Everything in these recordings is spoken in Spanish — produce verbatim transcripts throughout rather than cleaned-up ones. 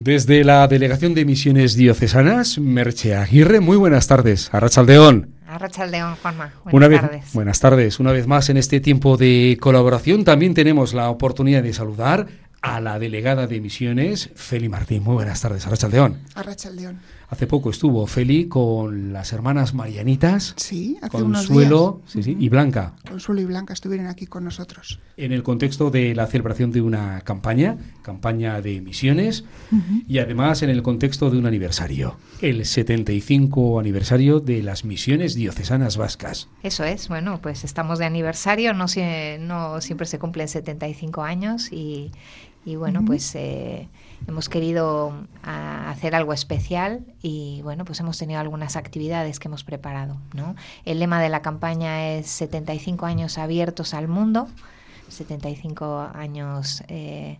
Desde la Delegación de Misiones Diocesanas, Merche Aguirre, muy buenas tardes. Arratsaldeón. Arratsaldeón, Juanma. Buenas Una vez, tardes. Buenas tardes. Una vez más en este tiempo de colaboración también tenemos la oportunidad de saludar a la delegada de Misiones, Feli Martín. Muy buenas tardes, Arratsaldeón. Arratsaldeón. Hace poco estuvo Feli con las hermanas Marianitas. Sí, hace Consuelo, unos días. sí, sí, y Blanca. Consuelo y Blanca estuvieron aquí con nosotros. En el contexto de la celebración de una campaña, campaña de misiones, uh-huh. y además en el contexto de un aniversario, el setenta y cinco aniversario de las misiones diocesanas vascas. Eso es, bueno, pues estamos de aniversario, no, no siempre se cumplen setenta y cinco años y, y bueno, uh-huh. pues eh, hemos querido a, hacer algo especial y bueno, pues hemos tenido algunas actividades que hemos preparado, ¿no? El lema de la campaña es setenta y cinco años abiertos al mundo, setenta y cinco años eh,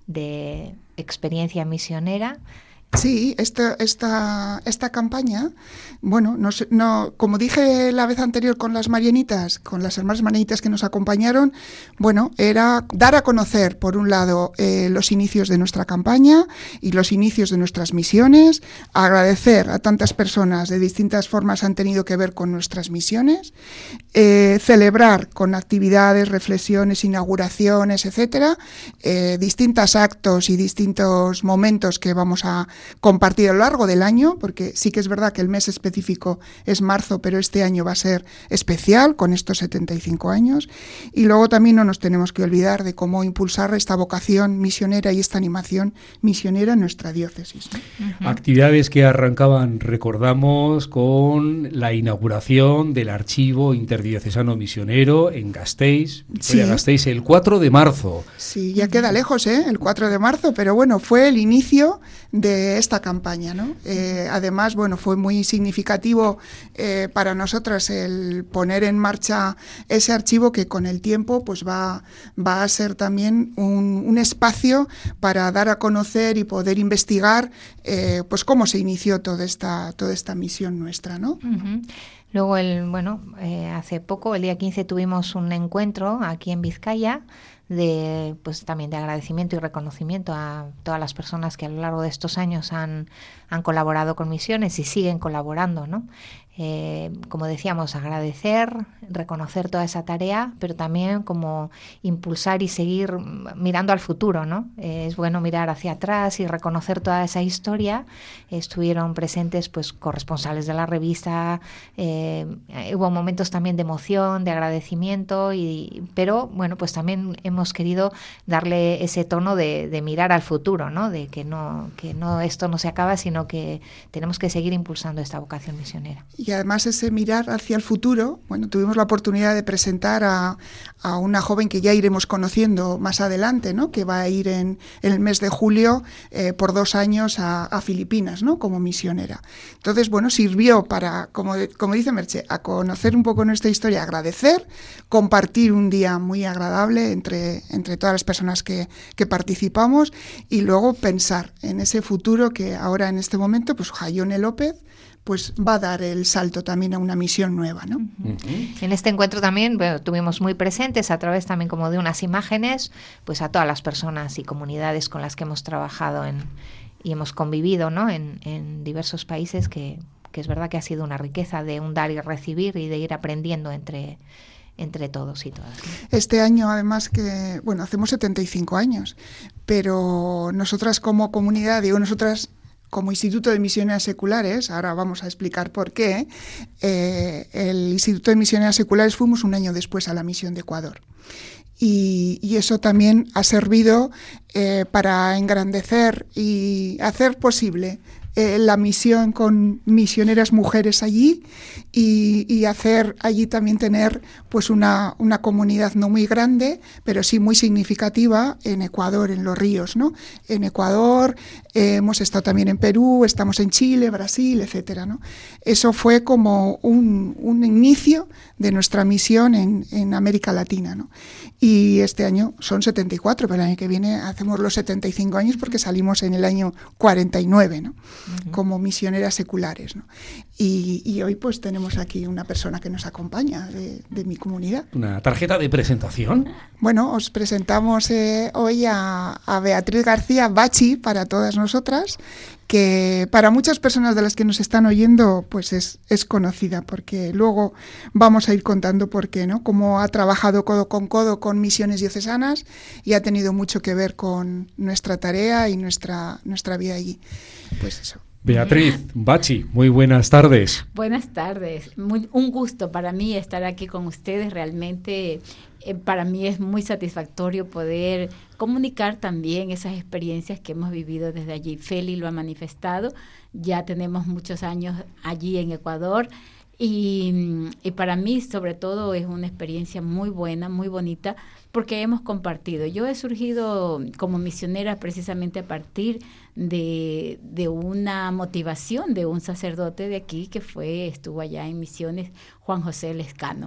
de experiencia misionera. Sí, esta, esta, esta campaña, bueno, no, no, como dije la vez anterior con las Marianitas, con las hermanas Marianitas que nos acompañaron, bueno, era dar a conocer, por un lado, eh, los inicios de nuestra campaña y los inicios de nuestras misiones, agradecer a tantas personas de distintas formas han tenido que ver con nuestras misiones, eh, celebrar con actividades, reflexiones, inauguraciones, etcétera, eh, distintos actos y distintos momentos que vamos a compartir a lo largo del año, porque sí que es verdad que el mes específico es marzo, pero este año va a ser especial con estos setenta y cinco años. Y luego también no nos tenemos que olvidar de cómo impulsar esta vocación misionera y esta animación misionera en nuestra diócesis, ¿no? Uh-huh. Actividades que arrancaban, recordamos, con la inauguración del Archivo Interdiocesano Misionero en Gasteiz, Vitoria, sí. Gasteiz, el cuatro de marzo. Sí, ya queda lejos, ¿eh? El cuatro de marzo, pero bueno, fue el inicio de esta campaña, ¿no? Eh, además, bueno, fue muy significativo eh, para nosotras el poner en marcha ese archivo que con el tiempo pues va, va a ser también un, un espacio para dar a conocer y poder investigar eh, pues cómo se inició toda esta, toda esta misión nuestra, ¿no? Uh-huh. Luego, el bueno, eh, hace poco, el día quince, tuvimos un encuentro aquí en Vizcaya de pues también de agradecimiento y reconocimiento a todas las personas que a lo largo de estos años han, han colaborado con misiones y siguen colaborando, ¿no? Eh, como decíamos, agradecer, reconocer toda esa tarea, pero también como impulsar y seguir mirando al futuro, ¿no? Eh, es bueno mirar hacia atrás y reconocer toda esa historia. Estuvieron presentes pues corresponsales de la revista, eh, hubo momentos también de emoción, de agradecimiento, y, pero bueno, pues también hemos querido darle ese tono de, de mirar al futuro, ¿no? De que no, que no esto no se acaba, sino que tenemos que seguir impulsando esta vocación misionera. Y además ese mirar hacia el futuro, bueno, tuvimos la oportunidad de presentar a, a una joven que ya iremos conociendo más adelante, ¿no? Que va a ir en, en el mes de julio eh, por dos años a, a Filipinas, ¿no? Como misionera. Entonces, bueno, sirvió para, como, como dice Merche, a conocer un poco nuestra historia, agradecer, compartir un día muy agradable entre, entre todas las personas que, que participamos y luego pensar en ese futuro que ahora en este momento, pues Jaione López, pues va a dar el salto también a una misión nueva, ¿no? Uh-huh. En este encuentro también bueno, tuvimos muy presentes a través también como de unas imágenes, pues a todas las personas y comunidades con las que hemos trabajado en, y hemos convivido, ¿no? en, en diversos países, que, que es verdad que ha sido una riqueza de un dar y recibir y de ir aprendiendo entre entre todos y todas, ¿no? Este año, además, que, bueno, hacemos setenta y cinco años, pero nosotras como comunidad, digo nosotras como Instituto de Misioneras Seculares, ahora vamos a explicar por qué, eh, el Instituto de Misioneras Seculares fuimos un año después a la misión de Ecuador. Y, y eso también ha servido eh, para engrandecer y hacer posible eh, la misión con misioneras mujeres allí y, y hacer allí también tener pues una, una comunidad no muy grande, pero sí muy significativa en Ecuador, en Los Ríos, ¿no? En Ecuador, eh, hemos estado también en Perú, estamos en Chile, Brasil, etcétera, ¿no? Eso fue como un, un inicio de nuestra misión en, en América Latina, ¿no? Y este año son setenta y cuatro, pero el año que viene hacemos los setenta y cinco años porque salimos en el año cuarenta y nueve, ¿no? uh-huh. como misioneras seculares, ¿no? Y, y hoy pues tenemos aquí una persona que nos acompaña de, de mi comunidad. Una tarjeta de presentación. Bueno, os presentamos eh, hoy a, a Beatriz García Bachi para todas nosotras, que para muchas personas de las que nos están oyendo pues es, es conocida, porque luego vamos a ir contando por qué, ¿no? Cómo ha trabajado codo con codo con misiones diocesanas y ha tenido mucho que ver con nuestra tarea y nuestra, nuestra vida allí. Pues eso. Beatriz Bachi, muy buenas tardes. Buenas tardes. Muy, un gusto para mí estar aquí con ustedes. Realmente eh, para mí es muy satisfactorio poder comunicar también esas experiencias que hemos vivido desde allí. Feli lo ha manifestado. Ya tenemos muchos años allí en Ecuador. Y, y para mí, sobre todo, es una experiencia muy buena, muy bonita, porque hemos compartido. Yo he surgido como misionera precisamente a partir de, de una motivación de un sacerdote de aquí que fue, estuvo allá en Misiones, Juan José Lescano.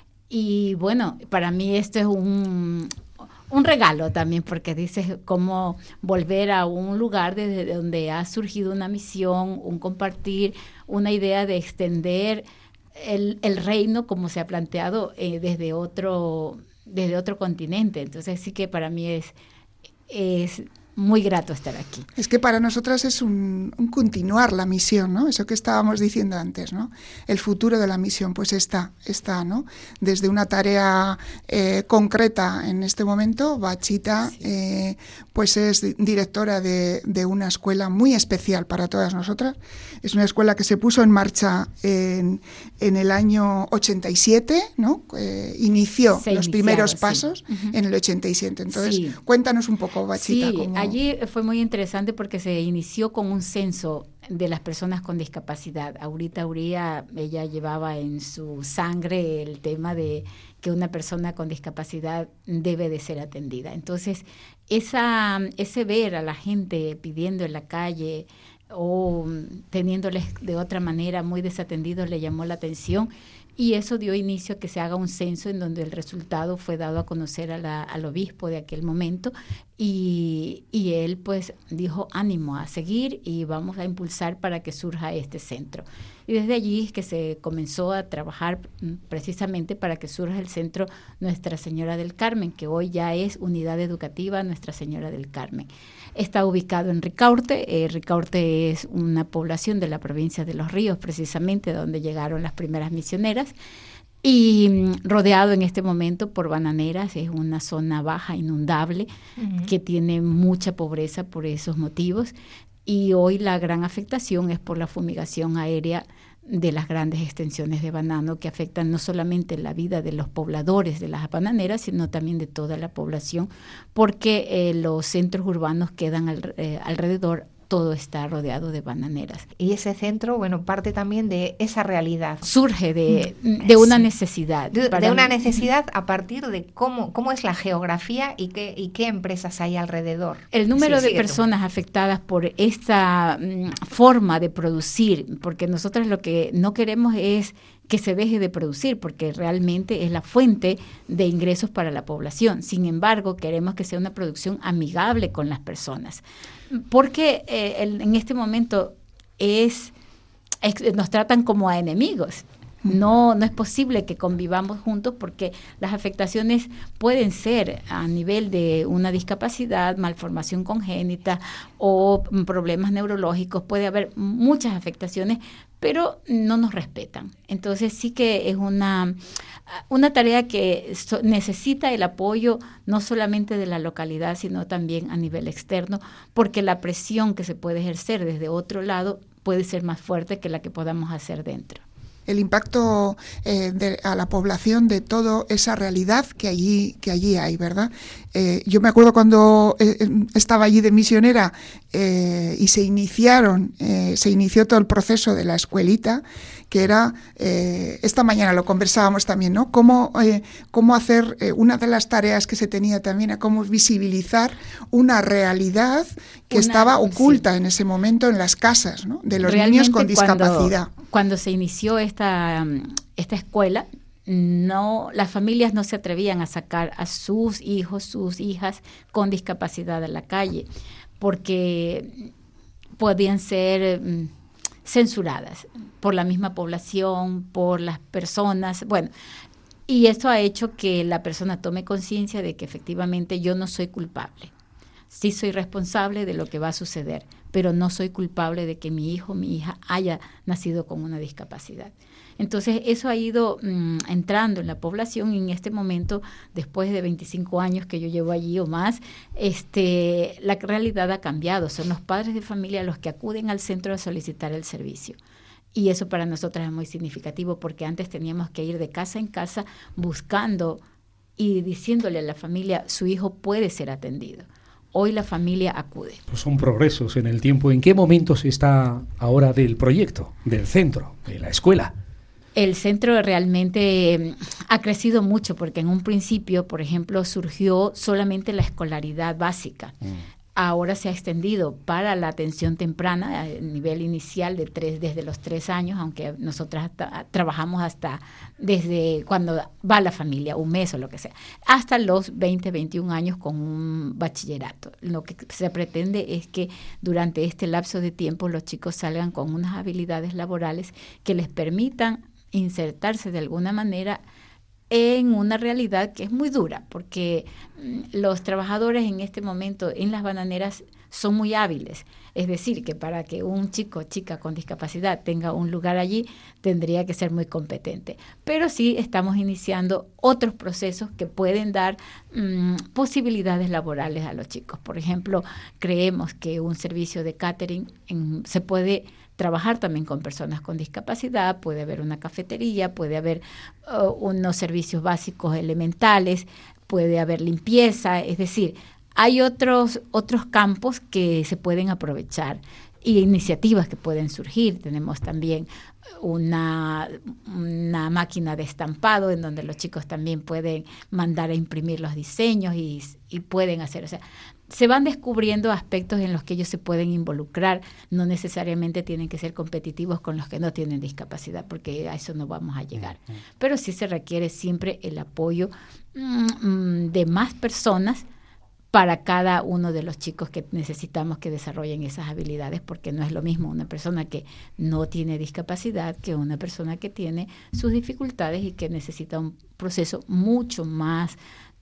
Y bueno, para mí esto es un... un regalo también, porque dices cómo volver a un lugar desde donde ha surgido una misión, un compartir, una idea de extender el, el reino como se ha planteado eh, desde otro desde otro continente. Entonces sí que para mí es, es muy grato estar aquí. Es que para nosotras es un, un continuar la misión, ¿no? Eso que estábamos diciendo antes, ¿no? El futuro de la misión, pues está, está, ¿no? Desde una tarea eh, concreta en este momento, Bachita, sí. eh, pues es directora de, de una escuela muy especial para todas nosotras. Es una escuela que se puso en marcha en, en el año ochenta y siete, ¿no? Eh, inició se los primeros pasos sí. uh-huh. en el ochenta y siete. Entonces, sí. cuéntanos un poco, Bachita, sí. cómo... Allí fue muy interesante porque se inició con un censo de las personas con discapacidad. Aurita Uría, ella llevaba en su sangre el tema de que una persona con discapacidad debe de ser atendida. Entonces, esa, ese ver a la gente pidiendo en la calle o teniéndoles de otra manera muy desatendidos le llamó la atención. Y eso dio inicio a que se haga un censo en donde el resultado fue dado a conocer a la, al obispo de aquel momento y, y él pues dijo ánimo a seguir y vamos a impulsar para que surja este centro. Y desde allí es que se comenzó a trabajar precisamente para que surja el centro Nuestra Señora del Carmen, que hoy ya es Unidad Educativa Nuestra Señora del Carmen. Está ubicado en Ricaurte. Eh, Ricaurte es una población de la provincia de Los Ríos, precisamente donde llegaron las primeras misioneras, y mm, rodeado en este momento por bananeras. Es una zona baja, inundable, uh-huh. que tiene mucha pobreza por esos motivos, y hoy la gran afectación es por la fumigación aérea de las grandes extensiones de banano que afectan no solamente la vida de los pobladores de las bananeras, sino también de toda la población, porque eh, los centros urbanos quedan al, eh, alrededor, todo está rodeado de bananeras. Y ese centro, bueno, parte también de esa realidad. Surge de, de una necesidad. De, de una necesidad a partir de cómo, cómo es la geografía y qué, y qué empresas hay alrededor. El número sí, de personas tú. afectadas por esta mm, forma de producir, porque nosotros lo que no queremos es que se deje de producir, porque realmente es la fuente de ingresos para la población. Sin embargo, queremos que sea una producción amigable con las personas, porque eh, el, en este momento es, es nos tratan como a enemigos. No, no es posible que convivamos juntos porque las afectaciones pueden ser a nivel de una discapacidad, malformación congénita o problemas neurológicos. Puede haber muchas afectaciones, pero no nos respetan. Entonces sí que es una, una tarea que so, necesita el apoyo no solamente de la localidad, sino también a nivel externo, porque la presión que se puede ejercer desde otro lado puede ser más fuerte que la que podamos hacer dentro. El impacto eh, de, a la población de toda esa realidad que allí, que allí hay, ¿verdad? Eh, yo me acuerdo cuando eh, estaba allí de misionera eh, y se iniciaron, eh, se inició todo el proceso de la escuelita, que era, eh, esta mañana lo conversábamos también, ¿no? Cómo, eh, cómo hacer, eh, una de las tareas que se tenía también a cómo visibilizar una realidad que una, estaba oculta sí. en ese momento en las casas, ¿no? De los Realmente niños con discapacidad. Cuando, cuando se inició esta, esta escuela, no, las familias no se atrevían a sacar a sus hijos, sus hijas con discapacidad a la calle, porque podían ser mm, censuradas por la misma población, por las personas, bueno, y esto ha hecho que la persona tome conciencia de que efectivamente yo no soy culpable. Sí soy responsable de lo que va a suceder, pero no soy culpable de que mi hijo o mi hija haya nacido con una discapacidad. Entonces, eso ha ido mmm, entrando en la población y en este momento, después de veinticinco años que yo llevo allí o más, este, la realidad ha cambiado. Son los padres de familia los que acuden al centro a solicitar el servicio. Y eso para nosotras es muy significativo porque antes teníamos que ir de casa en casa buscando y diciéndole a la familia, su hijo puede ser atendido. Hoy la familia acude. Pues son progresos en el tiempo. ¿En qué momento se está ahora del proyecto, del centro, de la escuela? El centro realmente ha crecido mucho porque en un principio, por ejemplo, surgió solamente la escolaridad básica. Mm. Ahora se ha extendido para la atención temprana a nivel inicial de tres, desde los tres años, aunque nosotras hasta, trabajamos hasta desde cuando va la familia, un mes o lo que sea, hasta los veinte, veintiún años con un bachillerato. Lo que se pretende es que durante este lapso de tiempo los chicos salgan con unas habilidades laborales que les permitan insertarse de alguna manera en una realidad que es muy dura, porque los trabajadores en este momento en las bananeras son muy hábiles. Es decir, que para que un chico o chica con discapacidad tenga un lugar allí, tendría que ser muy competente. Pero sí estamos iniciando otros procesos que pueden dar mmm, posibilidades laborales a los chicos. Por ejemplo, creemos que un servicio de catering en, se puede trabajar también con personas con discapacidad, puede haber una cafetería, puede haber uh, unos servicios básicos elementales, puede haber limpieza, es decir, hay otros, otros campos que se pueden aprovechar y iniciativas que pueden surgir. Tenemos también una, una máquina de estampado en donde los chicos también pueden mandar a imprimir los diseños y, y pueden hacer, o sea, se van descubriendo aspectos en los que ellos se pueden involucrar, no necesariamente tienen que ser competitivos con los que no tienen discapacidad, porque a eso no vamos a llegar. Pero sí se requiere siempre el apoyo mm, de más personas para cada uno de los chicos que necesitamos que desarrollen esas habilidades, porque no es lo mismo una persona que no tiene discapacidad que una persona que tiene sus dificultades y que necesita un proceso mucho más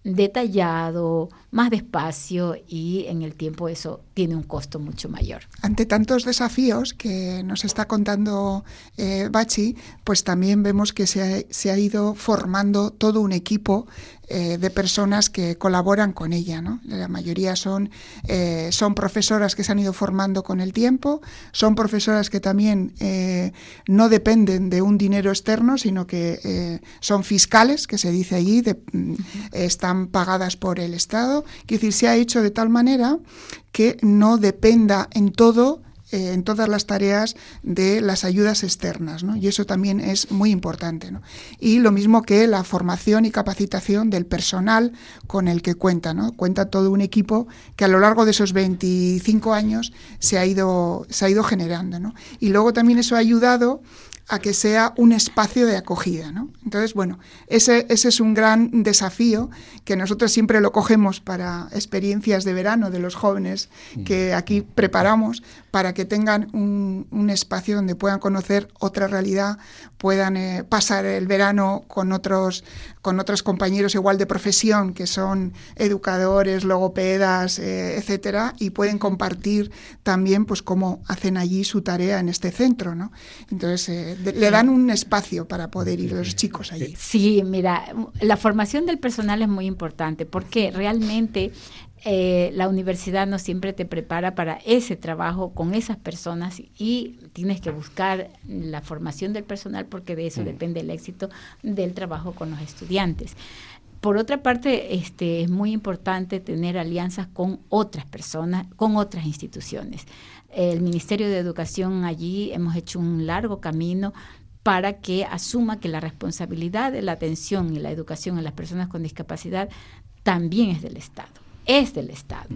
detallado, más despacio, y en el tiempo eso tiene un costo mucho mayor. Ante tantos desafíos que nos está contando eh, Bachi, pues también vemos que se ha, se ha ido formando todo un equipo eh, de personas que colaboran con ella, ¿no? La mayoría son, eh, son profesoras que se han ido formando con el tiempo, son profesoras que también eh, no dependen de un dinero externo, sino que eh, son fiscales, que se dice allí, de, uh-huh. están pagadas por el Estado. Quiero decir, se ha hecho de tal manera que no dependa en todo, eh, en todas las tareas de las ayudas externas, ¿no? Y eso también es muy importante, ¿no? Y lo mismo que la formación y capacitación del personal con el que cuenta, ¿no? Cuenta todo un equipo que a lo largo de esos veinticinco años se ha ido, se ha ido generando, ¿no? Y luego también eso ha ayudado a que sea un espacio de acogida, ¿no? Entonces, bueno, ese, ese es un gran desafío que nosotros siempre lo cogemos para experiencias de verano de los jóvenes que aquí preparamos para que tengan un, un espacio donde puedan conocer otra realidad, puedan eh, pasar el verano con otros, con otros compañeros igual de profesión que son educadores, logopedas, eh, etcétera, y pueden compartir también pues cómo hacen allí su tarea en este centro, ¿no? Entonces, eh, de, le dan un espacio para poder ir los chicos allí. Sí, mira, la formación del personal es muy importante porque realmente Eh, la universidad no siempre te prepara para ese trabajo con esas personas y tienes que buscar la formación del personal porque de eso mm. depende el éxito del trabajo con los estudiantes. Por otra parte, este, es muy importante tener alianzas con otras personas, con otras instituciones. El Ministerio de Educación, allí hemos hecho un largo camino para que asuma que la responsabilidad de la atención y la educación a las personas con discapacidad también es del Estado. Es del Estado.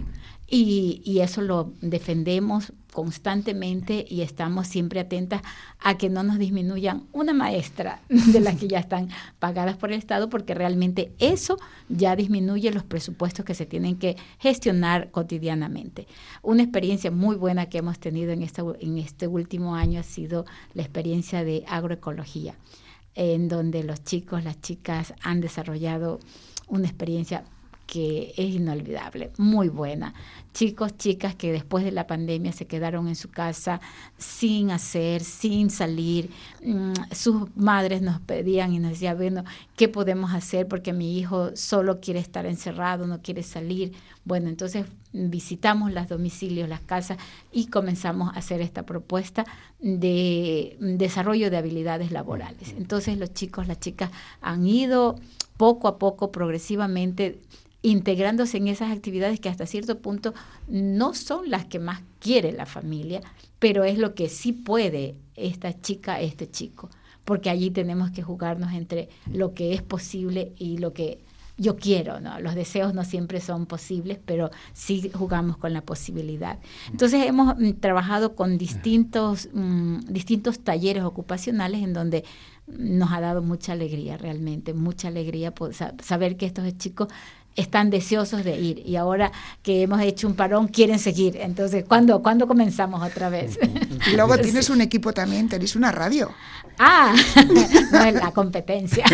Y, y eso lo defendemos constantemente y estamos siempre atentas a que no nos disminuyan una maestra de las que ya están pagadas por el Estado, porque realmente eso ya disminuye los presupuestos que se tienen que gestionar cotidianamente. Una experiencia muy buena que hemos tenido en este, en este último año ha sido la experiencia de agroecología, en donde los chicos, las chicas han desarrollado una experiencia que es inolvidable, muy buena. Chicos, chicas que después de la pandemia se quedaron en su casa sin hacer, sin salir. Mm, sus madres nos pedían y nos decían, bueno, ¿qué podemos hacer? Porque mi hijo solo quiere estar encerrado, no quiere salir. Bueno, entonces visitamos los domicilios, las casas y comenzamos a hacer esta propuesta de desarrollo de habilidades laborales. Entonces los chicos, las chicas han ido poco a poco, progresivamente, integrándose en esas actividades que hasta cierto punto no son las que más quiere la familia, pero es lo que sí puede esta chica, este chico, porque allí tenemos que jugarnos entre lo que es posible y lo que yo quiero, ¿no? Los deseos no siempre son posibles, pero sí jugamos con la posibilidad. Entonces hemos mm, trabajado con distintos, mm, distintos talleres ocupacionales en donde nos ha dado mucha alegría, realmente, mucha alegría por saber que estos chicos están deseosos de ir y ahora que hemos hecho un parón quieren seguir. Entonces, ¿cuándo, ¿cuándo comenzamos otra vez? Y luego tienes un equipo también, tenéis una radio. Ah, no es la competencia.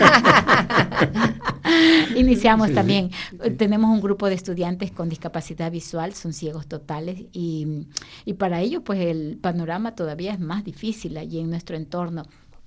Iniciamos sí, también, sí. Tenemos un grupo de estudiantes con discapacidad visual, son ciegos totales y, y para ellos pues el panorama todavía es más difícil allí en nuestro entorno.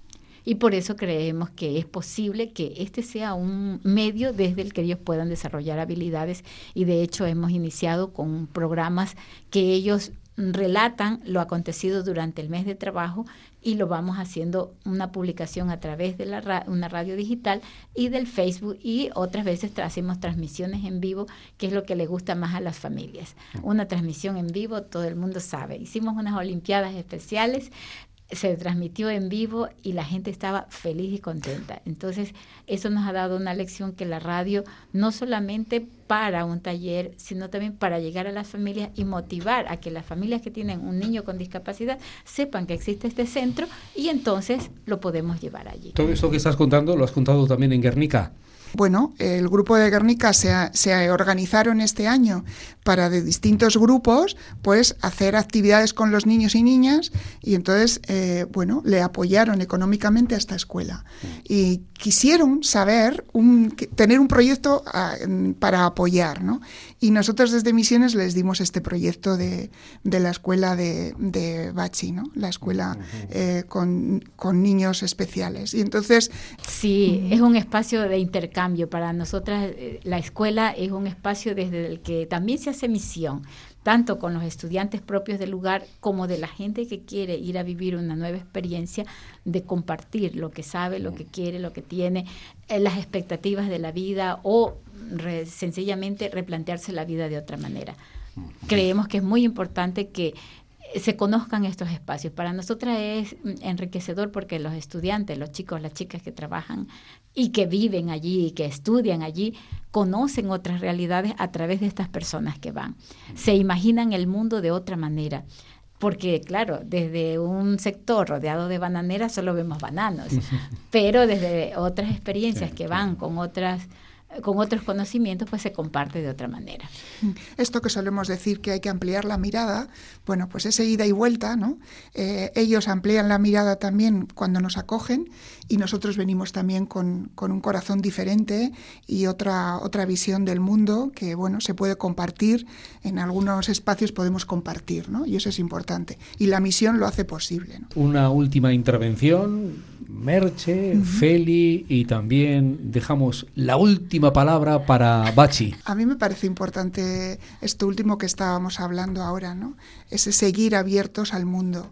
Y por eso creemos que es posible que este sea un medio desde el que ellos puedan desarrollar habilidades y de hecho hemos iniciado con programas que ellos relatan lo acontecido durante el mes de trabajo y lo vamos haciendo una publicación a través de la ra- una radio digital y del Facebook y otras veces tra- hacemos transmisiones en vivo, que es lo que le gusta más a las familias. Una transmisión en vivo, todo el mundo sabe. Hicimos unas olimpiadas especiales, se transmitió en vivo y la gente estaba feliz y contenta. Entonces, eso nos ha dado una lección que la radio no solamente para un taller, sino también para llegar a las familias y motivar a que las familias que tienen un niño con discapacidad sepan que existe este centro y entonces lo podemos llevar allí. Todo esto que estás contando, ¿lo has contado también en Guernica? Bueno, el grupo de Guernica se, se organizaron este año para de distintos grupos, pues hacer actividades con los niños y niñas y entonces, eh, bueno, le apoyaron económicamente a esta escuela y quisieron saber, un, tener un proyecto a, para apoyar, ¿no? Y nosotros desde Misiones les dimos este proyecto de, de la escuela de, de Bachi, ¿no? La escuela eh, con, con niños especiales. Y entonces... Sí, uh-huh. Es un espacio de intercambio. Para nosotras, la escuela es un espacio desde el que también se hace misión, tanto con los estudiantes propios del lugar como de la gente que quiere ir a vivir una nueva experiencia, de compartir lo que sabe, lo que quiere, lo que tiene, eh, las expectativas de la vida o re, sencillamente replantearse la vida de otra manera. Creemos que es muy importante que se conozcan estos espacios. Para nosotras es enriquecedor porque los estudiantes, los chicos, las chicas que trabajan y que viven allí y que estudian allí, conocen otras realidades a través de estas personas que van. Se imaginan el mundo de otra manera. Porque, claro, desde un sector rodeado de bananeras solo vemos bananos, pero desde otras experiencias que van con otras... con otros conocimientos, pues se comparte de otra manera. Esto que solemos decir que hay que ampliar la mirada, bueno, pues ese ida y vuelta, ¿no? Eh, ellos amplían la mirada también cuando nos acogen y nosotros venimos también con, con un corazón diferente y otra, otra visión del mundo que, bueno, se puede compartir, en algunos espacios podemos compartir, ¿no? Y eso es importante. Y la misión lo hace posible, ¿no? Una última intervención, Merche, uh-huh. Feli, y también dejamos la última palabra para Bachi. A mí me parece importante esto último que estábamos hablando ahora, ¿no? Ese seguir abiertos al mundo,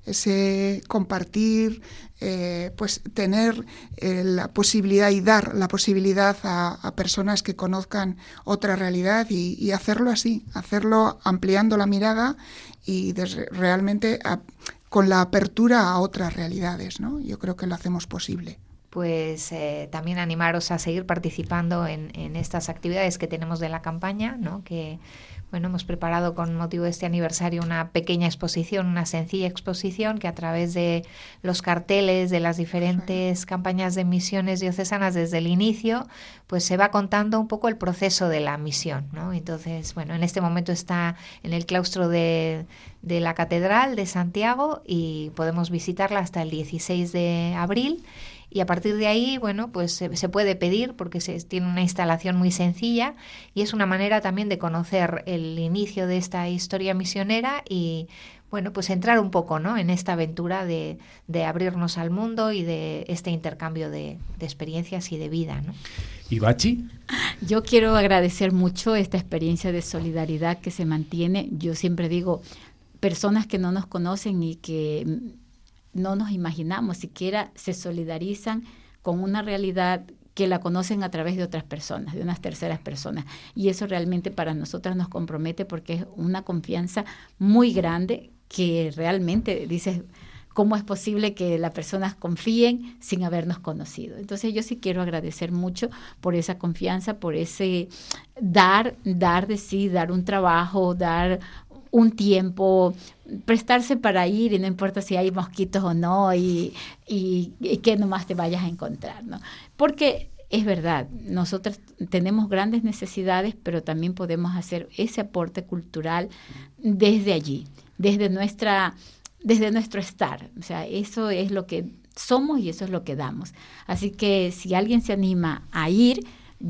ese compartir, eh, pues tener eh, la posibilidad y dar la posibilidad a, a personas que conozcan otra realidad y, y hacerlo así, hacerlo ampliando la mirada y des, realmente a, con la apertura a otras realidades, ¿no? Yo creo que lo hacemos posible. pues eh, también animaros a seguir participando en, en estas actividades que tenemos de la campaña, ¿no? Que bueno, hemos preparado con motivo de este aniversario una pequeña exposición, una sencilla exposición que a través de los carteles de las diferentes campañas de misiones diocesanas desde el inicio, pues se va contando un poco el proceso de la misión, ¿no? Entonces, bueno, en este momento está en el claustro de, de la Catedral de Santiago y podemos visitarla hasta el dieciséis de abril. Y a partir de ahí, bueno, pues se, se puede pedir porque se tiene una instalación muy sencilla y es una manera también de conocer el inicio de esta historia misionera y, bueno, pues entrar un poco, ¿no?, en esta aventura de, de abrirnos al mundo y de este intercambio de, de experiencias y de vida, ¿no? ¿Y Bachi? Yo quiero agradecer mucho esta experiencia de solidaridad que se mantiene. Yo siempre digo, personas que no nos conocen y que no nos imaginamos, siquiera se solidarizan con una realidad que la conocen a través de otras personas, de unas terceras personas. Y eso realmente para nosotras nos compromete porque es una confianza muy grande que realmente dices, ¿cómo es posible que las personas confíen sin habernos conocido? Entonces yo sí quiero agradecer mucho por esa confianza, por ese dar, dar de sí, dar un trabajo, dar un tiempo, prestarse para ir y no importa si hay mosquitos o no y, y, y que nomás te vayas a encontrar, ¿no? Porque es verdad, nosotros tenemos grandes necesidades, pero también podemos hacer ese aporte cultural desde allí, desde nuestra, desde nuestro estar. O sea, eso es lo que somos y eso es lo que damos. Así que si alguien se anima a ir,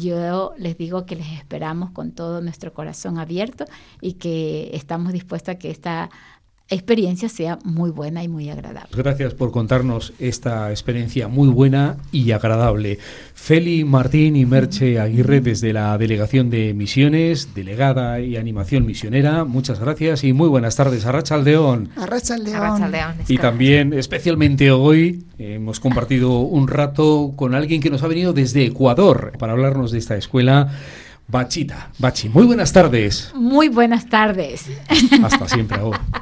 yo les digo que les esperamos con todo nuestro corazón abierto y que estamos dispuestos a que esta experiencia sea muy buena y muy agradable. Gracias por contarnos esta experiencia muy buena y agradable. Feli, Martín y Merche Aguirre desde la Delegación de Misiones, Delegada y Animación Misionera, muchas gracias y muy buenas tardes. Arratsaldeón. Arratsaldeón. Arratsaldeón. Y también, especialmente hoy, hemos compartido un rato con alguien que nos ha venido desde Ecuador para hablarnos de esta escuela, Bachita. Bachi, muy buenas tardes. Muy buenas tardes. Hasta siempre. Oh.